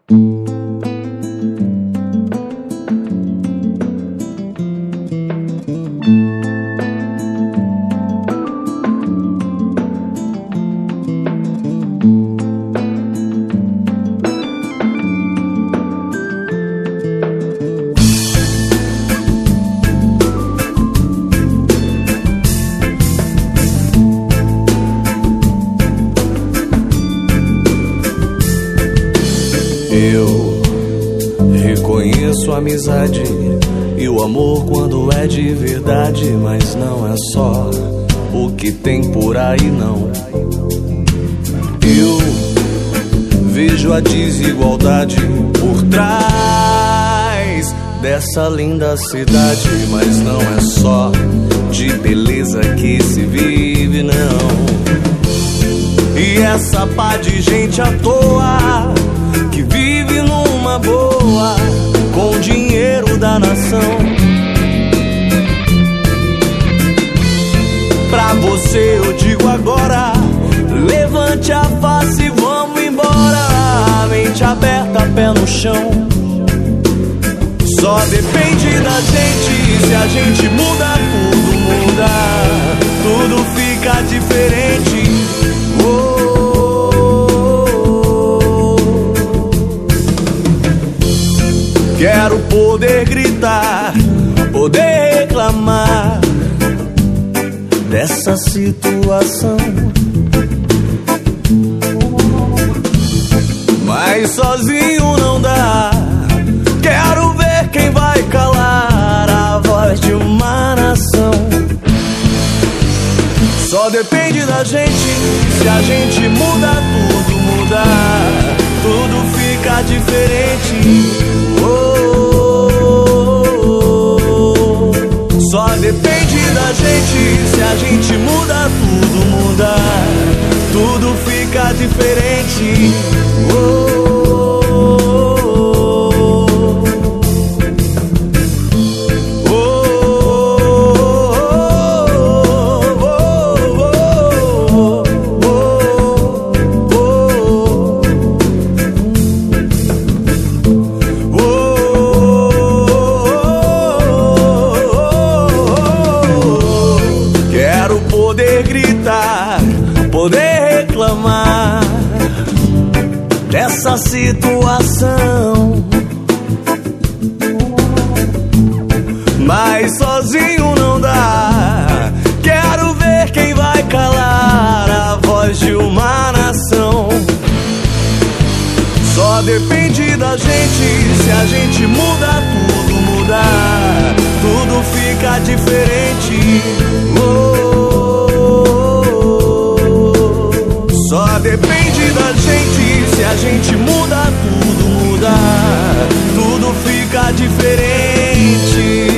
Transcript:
Eu reconheço a amizade e o amor quando é de verdade, mas não é só o que tem por aí, não. Eu vejo a desigualdade por trás dessa linda cidade, mas não é só de beleza que se vive, não. E essa pá de gente à toa que vive numa boa com o dinheiro da nação. Pra você eu digo agora, levante a face e vamos embora. Mente aberta, pé no chão. Só depende da gente, se a gente muda, tudo muda. Tudo fica diferente. Quero poder gritar, poder reclamar dessa situação, mas sozinho não dá. Quero ver quem vai calar a voz de uma nação. Só depende da gente, se a gente muda, tudo muda. Tudo fica diferente. Só depende da gente, se a gente muda, tudo muda. Tudo fica diferente. Poder reclamar dessa situação, mas sozinho não dá. Quero ver quem vai calar a voz de uma nação. Só depende da gente, se a gente muda, tudo muda. Tudo fica diferente. Só depende da gente, se a gente muda, tudo muda. Tudo fica diferente.